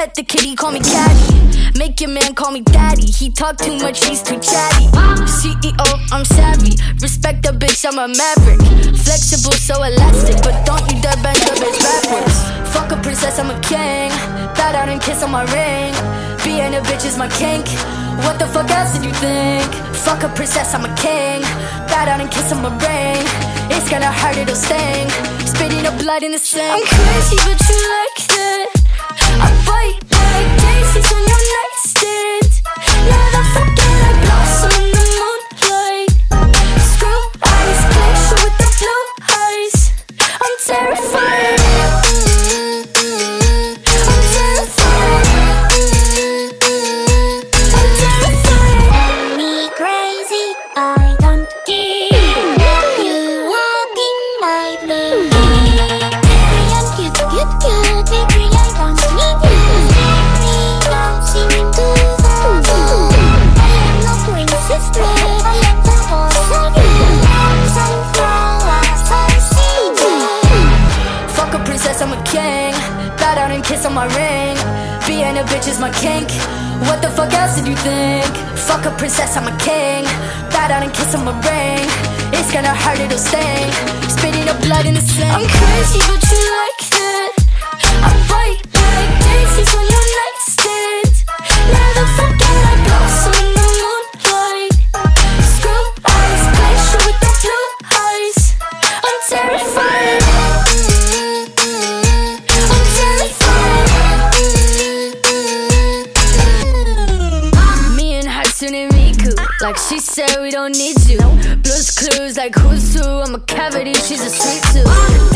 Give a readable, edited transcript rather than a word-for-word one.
Pet the kitty, call me caddy. Make your man call me daddy. He talk too much, he's too chatty. CEO, I'm savvy. Respect the bitch, I'm a maverick. Flexible, so elastic, but don't you dare bend the bitch backwards. Fuck a princess, I'm a king. Bow down and kiss on my ring. Being a bitch is my kink. What the fuck else did you think? Fuck a princess, I'm a king. Bow down and kiss on my ring. It's gonna hurt, it'll sting. Spitting up blood in the sink. I'm crazy, but you like that. I bite like daisies on your nightstand. Never forget I blossom in the moonlight. Screw eyes, glacier with the blue eyes. I'm terrified. I'm terrified. I'm terrified. Me crazy, I don't care. You walk in my blue. Cute, cute, cute, baby, I don't need you. Me don't seem to fall. I am no princess, babe. I am the boss of you. Sunflowers, sunseeds. Fuck a princess, I'm a king. Bow down and kiss on my ring. Being a bitch is my kink. What the fuck else did you think? Fuck a princess, I'm a king. Bow down and kiss on my ring. It's gonna hurt, it'll sting. Spitting up blood in the sink. I'm crazy, but you like that. I bite like daisies on your nightstand. Never forget I blossom in the moonlight. Screw eyes, glacier with the blue eyes. I'm terrified. I'm terrified. Me and Hatsune Miku, like she said we don't need you. Blue's Clues like who's who. I'm a cavity, she's a sweet tooth.